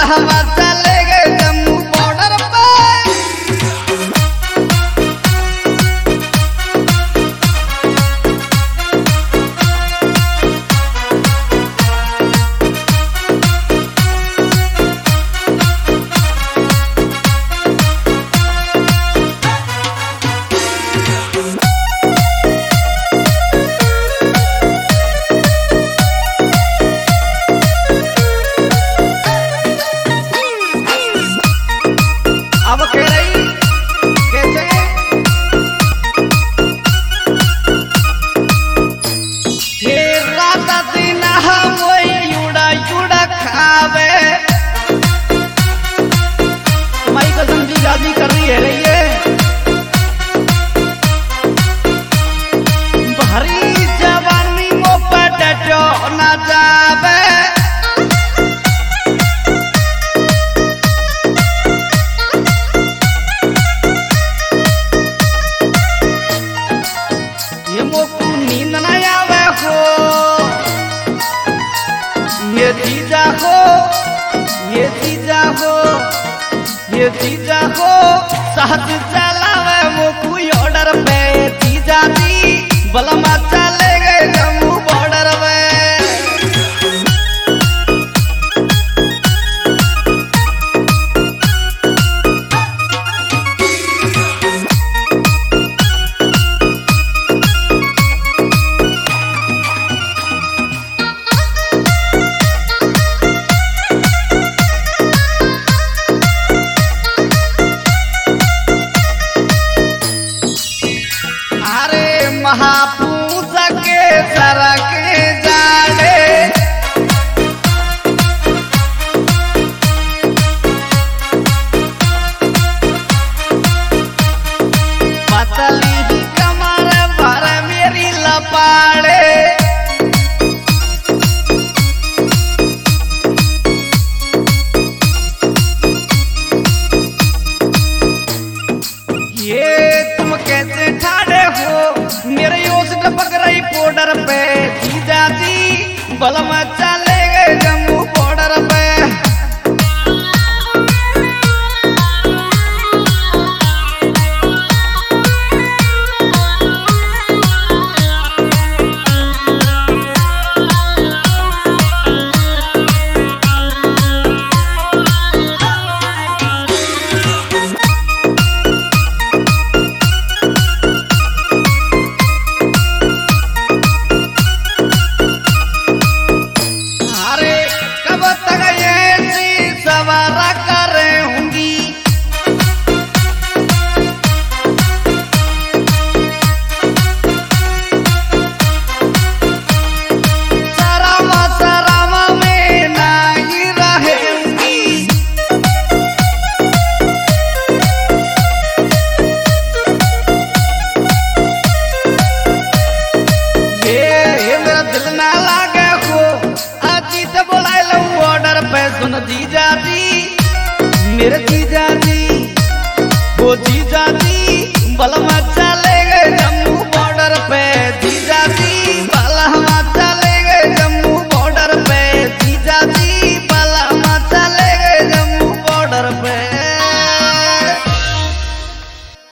बलवा चले गए जम्मू बॉर्डर पे। अब कह रही कैसे फिर रात दिन हम युड़ा युड़ा खावे। तुम्हारी कसम जी शादी कर रही है ये भारी जवानी मो पटो ना जावे। ये मोकू नींद न आवे हो ये जीजा हो ये जीजा हो ये जीजा हो साथ चलावे मोकू ऑर्डर पे। जीजा जी बलमा चले गए जम्मू बॉर्डर पे। अरे महापूजा के सड़क जाड़े पतली ही कमर भर मेरी लपाड़े। ये तुम कैसे ठाड़े हो मेरे योश टपक रही बॉर्डर पे। जीजा जी बलमा चले गए जम्मू बॉर्डर पे। अरे कब तक ये सवारा करूंगी सरामा सरामा में नहीं रहूंगी। ये मेरा दिल ना लागे हो अजी से बोला लो ऑर्डर पे। सुन जीजा जी मेरे जीजा जी वो जीजा जी बलमा